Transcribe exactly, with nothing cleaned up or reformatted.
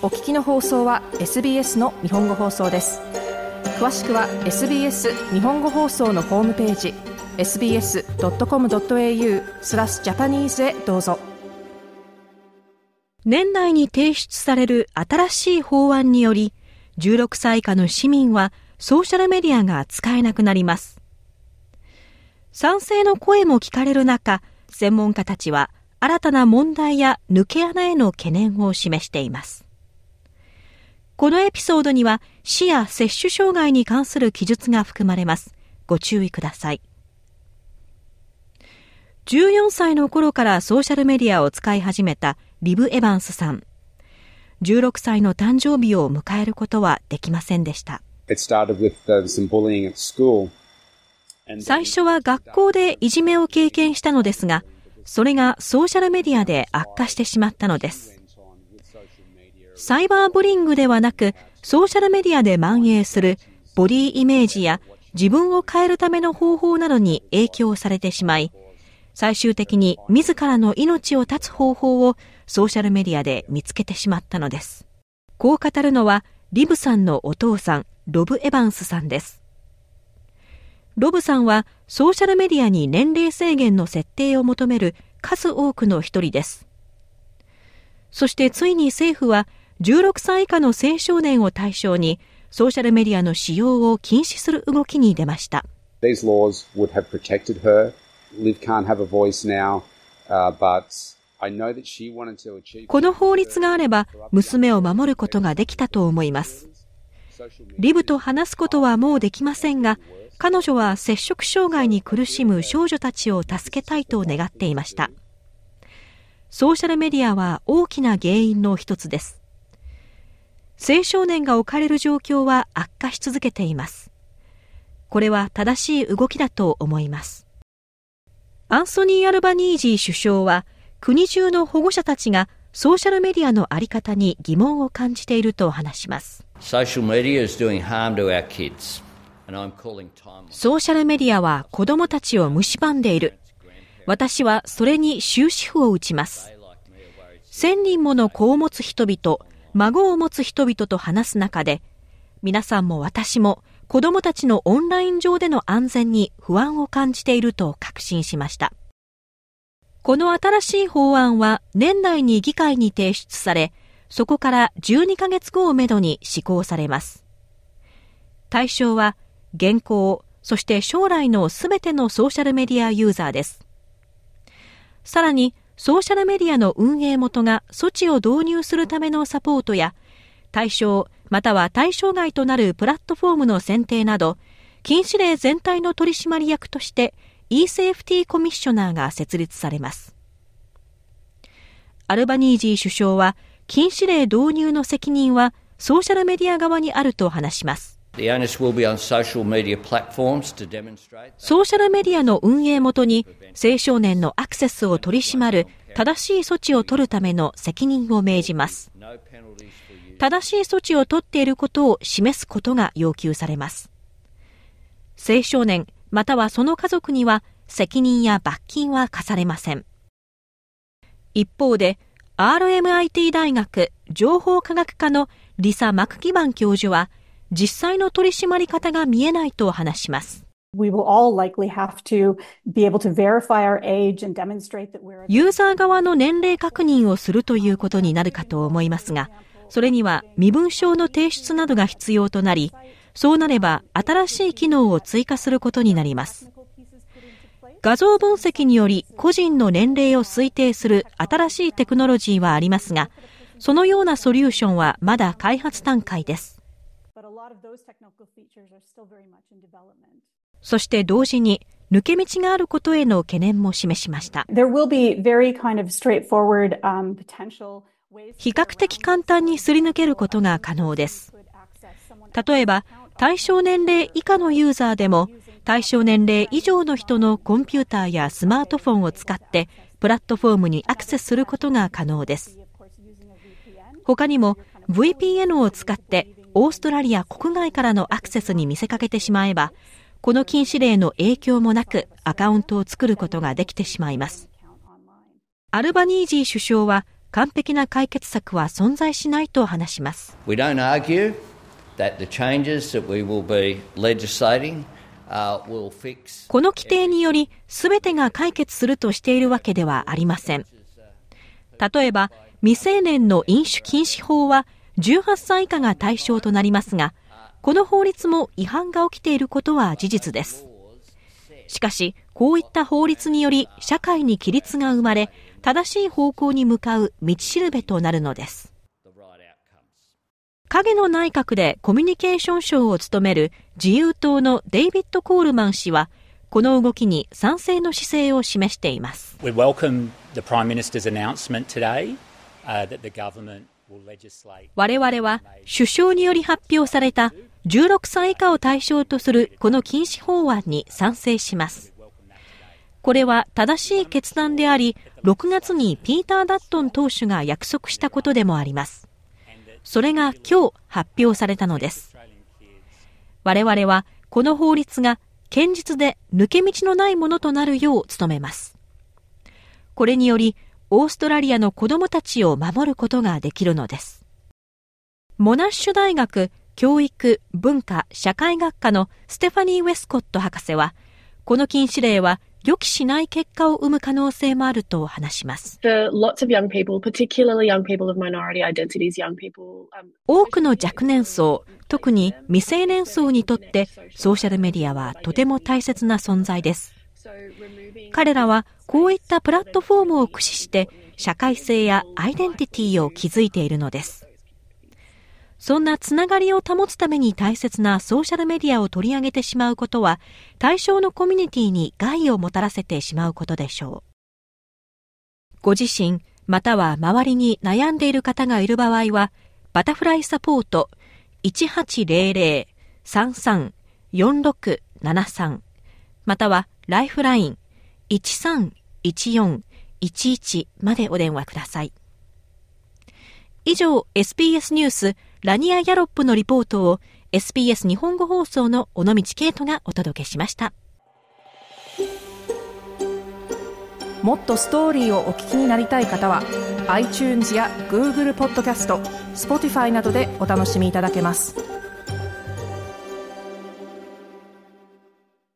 お聞きの放送は エスビーエス の日本語放送です。詳しくは エスビーエス 日本語放送のホームページ エスビーエスドットコムドットエーユー スラスジャパニーズへどうぞ。 年内に提出される新しい法案により、じゅうろくさい以下の市民はソーシャルメディアが使えなくなります。賛成の声も聞かれる中、専門家たちは新たな問題や抜け穴への懸念を示しています。このエピソードには視野摂取障害に関する記述が含まれます。ご注意ください。じゅうよんさいの頃からソーシャルメディアを使い始めたリブ・エバンスさん。じゅうろくさいの誕生日を迎えることはできませんでした。最初は学校でいじめを経験したのですが、それがソーシャルメディアで悪化してしまったのです。サイバーブリングではなく、ソーシャルメディアで蔓延するボディイメージや自分を変えるための方法などに影響されてしまい、最終的に自らの命を絶つ方法をソーシャルメディアで見つけてしまったのです。こう語るのはリブさんのお父さん、ロブ・エバンスさんです。ロブさんはソーシャルメディアに年齢制限の設定を求める数多くの一人です。そしてついに政府はじゅうろくさい以下の青少年を対象にソーシャルメディアの使用を禁止する動きに出ました。 These laws would have protected her. Liv can't have a voice now, uh, but I know that she wanted to achieve. この法律があれば娘を守ることができたと思います。リブと話すことはもうできませんが、彼女は摂食障害に苦しむ少女たちを助けたいと願っていました。ソーシャルメディアは大きな原因の一つです。青少年が置かれる状況は悪化し続けています。これは正しい動きだと思います。アンソニー・アルバニージー首相は、国中の保護者たちがソーシャルメディアのあり方に疑問を感じていると話します。 ソーシャルメディア is doing harm to our kids. ソーシャルメディアは子供たちを蝕んでいる。私はそれに終止符を打ちます。千人もの子を持つ人々、孫を持つ人々と話す中で、皆さんも私も子供たちのオンライン上での安全に不安を感じていると確信しました。この新しい法案は年内に議会に提出され、そこからじゅうにかげつごをめどに施行されます。対象は現行、そして将来のすべてのソーシャルメディアユーザーです。さらに、ソーシャルメディアの運営元が措置を導入するためのサポートや、対象または対象外となるプラットフォームの選定など、禁止令全体の取締役として e セーフティーコミッショナーが設立されます。アルバニージー首相は、禁止令導入の責任はソーシャルメディア側にあると話します。 The onus will be on social media platforms to demonstrate. ソーシャルメディアの運営元に青少年のアクセスを取り締まる正しい措置を取るための責任を命じます。正しい措置を取っていることを示すことが要求されます。青少年またはその家族には責任や罰金は課されません。一方で アールエムアイティー 大学情報科学科のリサ・マクギバン教授は、実際の取り締まり方が見えないと話します。 We will all likely have to be able to verify our age and demonstrate that we're... ユーザー側の年齢確認をするということになるかと思いますが、それには身分証の提出などが必要となり、そうなれば新しい機能を追加することになります。画像分析により個人の年齢を推定する新しいテクノロジーはありますが、そのようなソリューションはまだ開発段階です。そして同時に抜け道があることへの懸念も示しました。 There will be very kind of straightforward, um, potential ways... 比較的簡単にすり抜けることが可能です。例えば、対象年齢以下のユーザーでも、対象年齢以上の人のコンピューターやスマートフォンを使ってプラットフォームにアクセスすることが可能です。他にも ブイピーエヌ を使ってオーストラリア国外からのアクセスに見せかけてしまえば、この禁止令の影響もなくアカウントを作ることができてしまいます。アルバニージー首相は完璧な解決策は存在しないと話します。 We don't argue that the changes that we will be legislating uh, will fix. この規定により全てが解決するとしているわけではありません。例えば未成年の飲酒禁止法はじゅうはっさい以下が対象となりますが、この法律も違反が起きていることは事実です。しかしこういった法律により社会に規律が生まれ、正しい方向に向かう道しるべとなるのです。影の内閣でコミュニケーション相を務める自由党のデイビッド・コールマン氏は、この動きに賛成の姿勢を示しています。 We welcome the Prime Minister's announcement today, uh, that the government will legislate. 我々は首相により発表されたじゅうろくさい以下を対象とするこの禁止法案に賛成します。これは正しい決断であり、ろくがつにピーター・ダットン党首が約束したことでもあります。それが今日発表されたのです。我々はこの法律が堅実で抜け道のないものとなるよう努めます。これによりオーストラリアの子どもたちを守ることができるのです。モナッシュ大学教育文化社会学科のステファニー・ウェスコット博士は、この禁止令は予期しない結果を生む可能性もあると話します。多くの若年層、特に未成年層にとってソーシャルメディアはとても大切な存在です。彼らはこういったプラットフォームを駆使して社会性やアイデンティティを築いているのです。そんなつながりを保つために大切なソーシャルメディアを取り上げてしまうことは、対象のコミュニティに害をもたらせてしまうことでしょう。ご自身または周りに悩んでいる方がいる場合は、バタフライサポート いちはちゼロゼロ さんさん よんろくななさん またはライフライン いちさんいちよんいちいち までお電話ください。以上 エスビーエス ニュースラニア・ヤロップのリポートを エスビーエス 日本語放送の尾道圭人がお届けしました。 もっとストーリーをお聞きになりたい方は iTunes や Google ポッドキャスト、Spotify などでお楽しみいただけます。